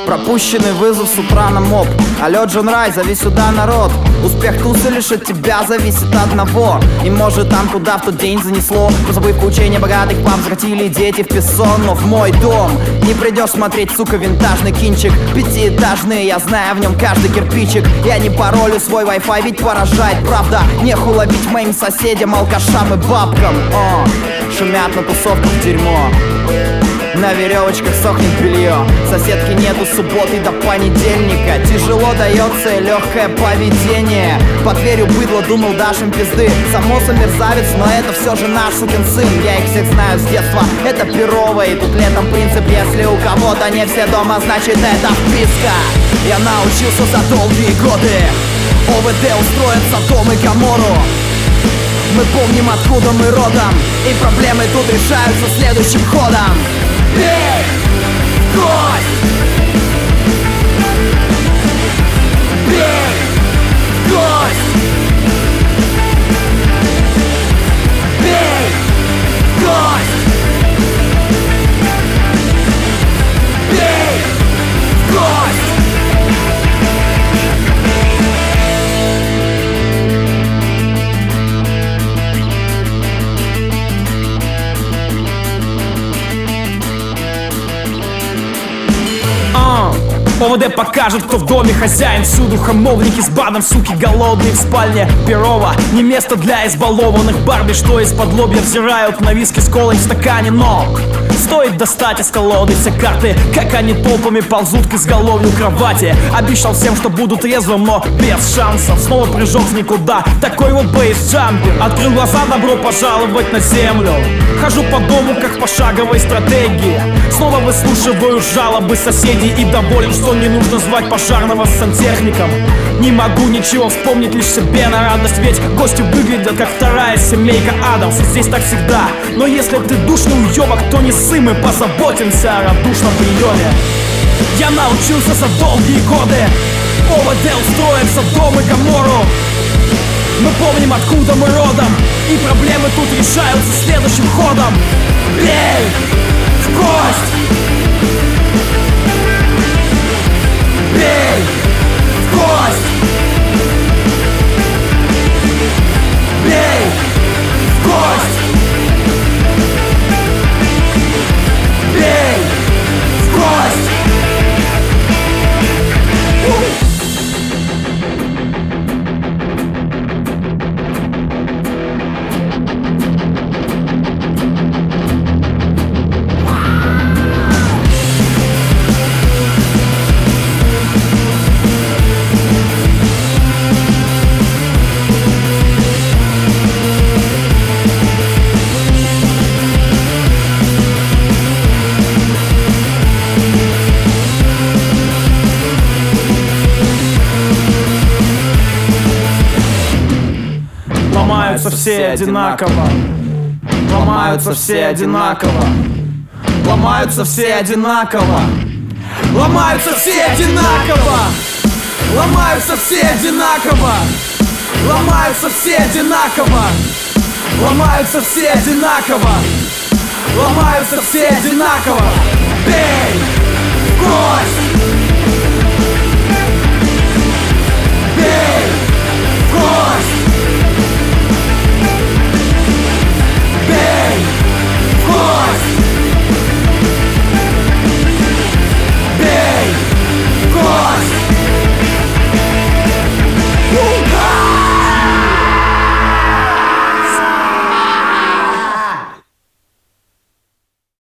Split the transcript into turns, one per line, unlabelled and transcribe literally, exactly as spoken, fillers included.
Пропущенный вызов с утра на моп. Алло, Джон Рай, зови сюда народ. Успех тусы лишь от тебя зависит одного. И может там куда в тот день занесло. Позабыв учения богатых пап, захотели дети в пессон. Но в мой дом не придешь смотреть, сука, винтажный кинчик. Пятиэтажный, я знаю в нем каждый кирпичик. Я не паролю свой Wi-Fi, ведь поражает правда. Неху ловить моим соседям, алкашам и бабкам. О, шумят на тусовках дерьмо. На веревочках сохнет белье. Соседки нету субботы до понедельника. Тяжело дается легкое поведение. Под дверью быдло, думал, дашь им пизды. Самоса мерзавец, но это все же наш сукин сын. Я их всех знаю с детства, это Перово. И тут летом принцип, если у кого-то не все дома, значит это вписка. Я научился за долгие годы ОВД устроить Содом и Гоморру. Мы помним, откуда мы родом, и проблемы тут решаются следующим ходом. Бей! Кость! Бей! Кость! Бей! Кость! Бей! Кость!
ОВД покажет, кто в доме хозяин. Всюду хамовники с бадом, суки голодные в спальне Перова. Не место для избалованных Барби, что из-под лобья взирают на виски с колой в стакане. Но стоит достать из колоды все карты, как они толпами ползут к изголовью кровати. Обещал всем, что буду трезвым, но без шансов. Снова прыжок в никуда, такой вот бейс-джампер. Открыл глаза, добро пожаловать на землю. Хожу по дому, как в пошаговой стратегии. Снова выслушиваю жалобы соседей и доволен, что не нужно звать пожарного с сантехником. Не могу ничего вспомнить, лишь себе на радость, ведь гости выглядят как вторая семейка Адамс. Здесь так всегда, но если ты душный уёбок, то не ссы, мы позаботимся о радушном приеме. Я научился за долгие годы ОВД устроить Содом и Гоморру. Мы помним, откуда мы родом, и проблемы тут решаются следующим ходом. Бей в кость! Бей в кость! Бей в кость! Бей в кость! Ломаются все одинаково. Ломаются все одинаково. Ломаются все одинаково. Ломаются все одинаково. Ломаются все одинаково. Ломаются все одинаково. Ломаются все одинаково. Ломаются все одинаково. Бей в кость!